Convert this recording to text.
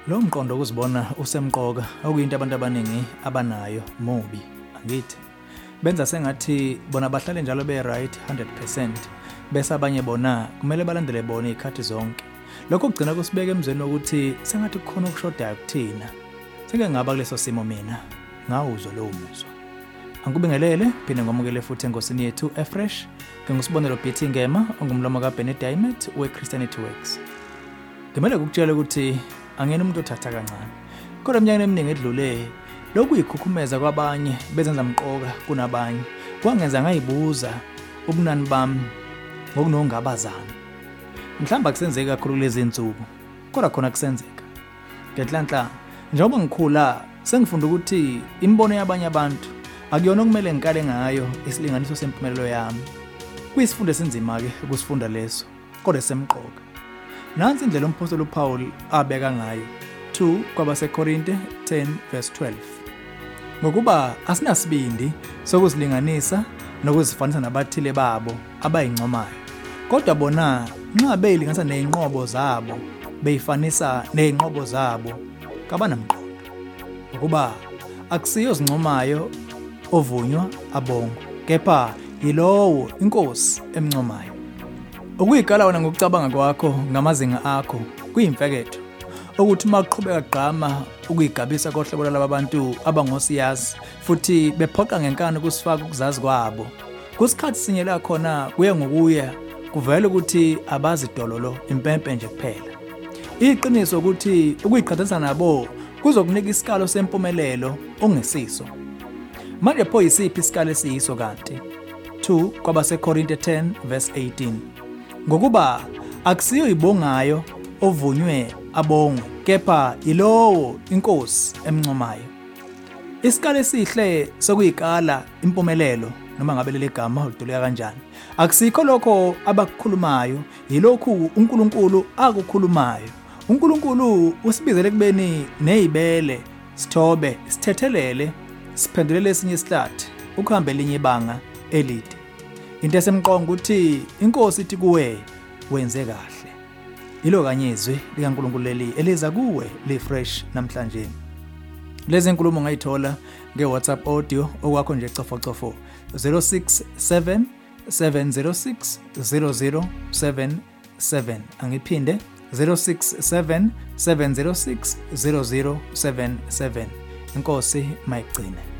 Lo mqondo ukuzibona usemqoka okuyinto abantu abaningi abanayo mubi, angithi. Benza sengathi bona bahlale njalo be-right 100%, bese abanye bona kumele balandele bona izikhathi zonke. Lokho kugcina kusibeka emzweni wokuthi sengathi kukhona okushodayo kuthina. Seke ngaba kuleso simo mina, ngawuzwa lowo muzwa. Angikubingelele, phinde ngomukele futhi enkosini yethu eFresh, ngingusibonelo Betty Ngema, ongumlomo kaBennett Diamond we-Christianity Works. Ngimele ukutshela ukuthi angena umuntu othatha kancane. Kodwa eminyakeni eminingi edlule, lokhu yikhukhumeza kwabanye bezenza mqoka kunabanye. Kwangenza ngayibuza ubunani bami ngokunongabazana. Mhlawumbe akusenzeki kakhulu lezi insuku, kodwa khona kusenzeka. Ngenhlanhla, njengoba ngikhula, sengifunda ukuthi imibono yabanye abantu akuyona okumele ngikale ngayo isilinganiso sempumelelo yami. Kuyisifundo esinzima-ke ukusifunda leso, kodwa semqoka. Nansi indlela umpostoli uPaul abeka ngayo, 2 kwabaseKorinte 10:12. Ngokuba asinasibindi sokuzilinganisa nokuzifanisa nabathile babo abayincomayo. Kodwa bona nxa beyilinganisa nezinqobo zabo, beyifanisa nezinqobo zabo, kabanamqondo. Ngokuba akusiyo zincomayo ovunywa abongo, kepha yilowo inkosi emncomayo. Ukuyikala wena ngokucabanga kwakho ngamazinga akho kuyimfeketho. Ukuthi uma uqhubeka gqama ukuyigabisa kohlobo lwabantu abangosiyazi futhi bephoqa ngenkani kusifaka ukuzazi kwabo. Kusikhathi sinye la khona kuye ngokuya kuvela ukuthi abazi dololo impempe nje kuphela. Iqiniso ukuthi ukuyiqhathanisa nabo kuzokunika isikalo sempumelelo ongesiso. Manje pho yisiphi isikalo esiyiso kanti? 2 kwabaseKorinte 10:18. Ngokuba akusiyo ibongayo ovunywe abongwe, kepha yilowo inkosi emncomayo. Isikalo esihle sokuyikala impumelelo, noma ngabe leli gama uliduleka kanjani, akusikho lokho abakukhulumayo, yilokhu uNkulunkulu akukhulumayo. uNkulunkulu usibizele kubeni nezibele, sithobe, sithethelele, siphendulele esinye isihlathi, ukuhamba elinye ibanga elide. Into esemqongo ukuthi inkosi ithi kuwe wenze kahle. Ilo kanye izwi likaNkulunkulu leli eliza kuwe liFresh namhlanje. Lezi nkulumo ngayithola ngeWhatsApp audio okwakho nje cofocofo 067 706 0077. Angiphinde 067 706 0077. Inkosi mayigcine.